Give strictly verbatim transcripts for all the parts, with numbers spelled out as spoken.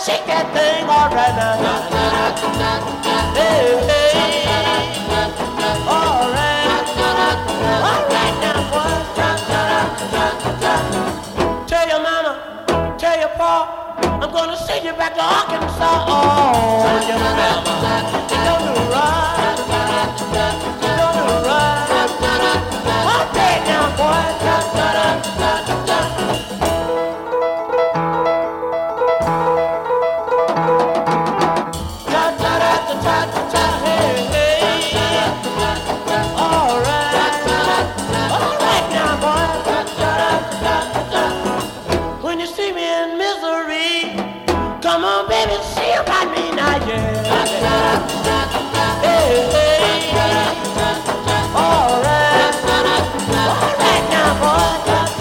shake that thing all right now. Hey, hey, all right, all right now, boy. Tell your mama, tell your pa, I'm gonna send you back to Arkansas. Oh, your mama, you're gonna ride, you're gonna ride. All day now, boy. Come on, baby, see about me now, yeah. Hey, hey, all right, all right now, boy.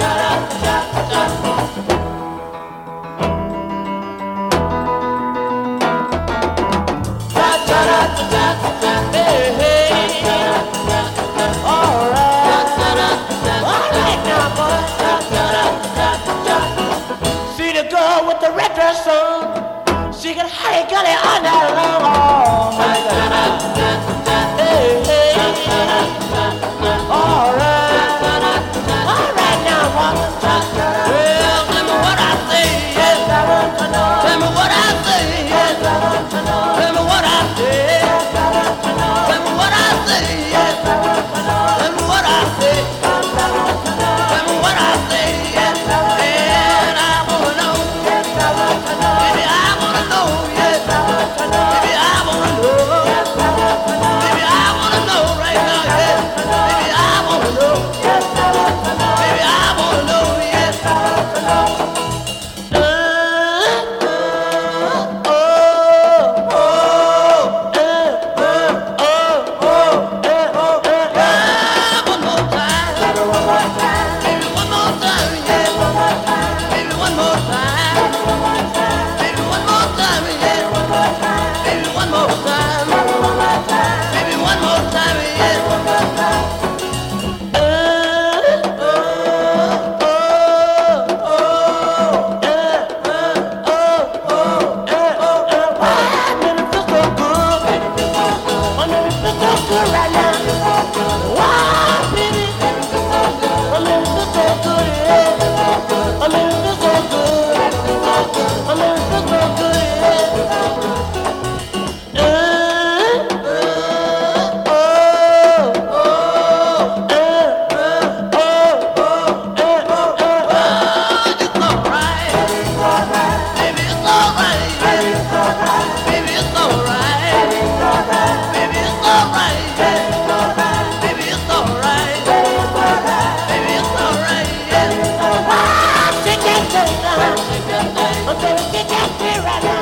Hey, hey, all right, all right now, boy. See the girl with the red dress on. She can hurry, gully all night long. Oh, hey, hey, all right, all right now, woman. Well, tell me what I say, yes, I want to know. Tell me what I say, yes, I want to know. Tell me what I say, yes, I want to know. Tell me what I say, yes, I want to know. Tell me what I say, yes, I want to know. Tell me what I say, yes, I want to know. And I wanna know, yes, I want to know. Baby, I wanna know, yes, I want to know. Baby, I wanna know, yes, I want to know. Baby, I wanna know right now, yes. Baby, I wanna know, yes, I want to know. Baby, I wanna know, yes, I want to know. Uh, uh, oh, oh, uh, uh, oh, oh, uh, oh, uh, uh. One more time, baby, one more time, baby, one more time, yeah, one more time, baby, one more time, baby, one more time, baby, one more time, yeah, one more time, baby, one more time, baby, one more time, baby, one more time, yeah, one more time. Uh, oh, oh, oh, uh, uh, oh, oh, uh, uh, uh. Why does it feel so good? Why does it feel so good right now? Why, baby? I mean, it feels so good, yeah. I mean, it feels so good. I mean, it feels so good, yeah. Uh, uh, oh, oh, uh, uh, oh, oh, uh, uh, uh. It's alright, baby, it's alright, baby, it's alright, baby, it's alright, baby, it's alright, baby, it's alright, baby, it's alright, yeah. Ah, shake that thing, uh, I'm gonna shake that thing right now.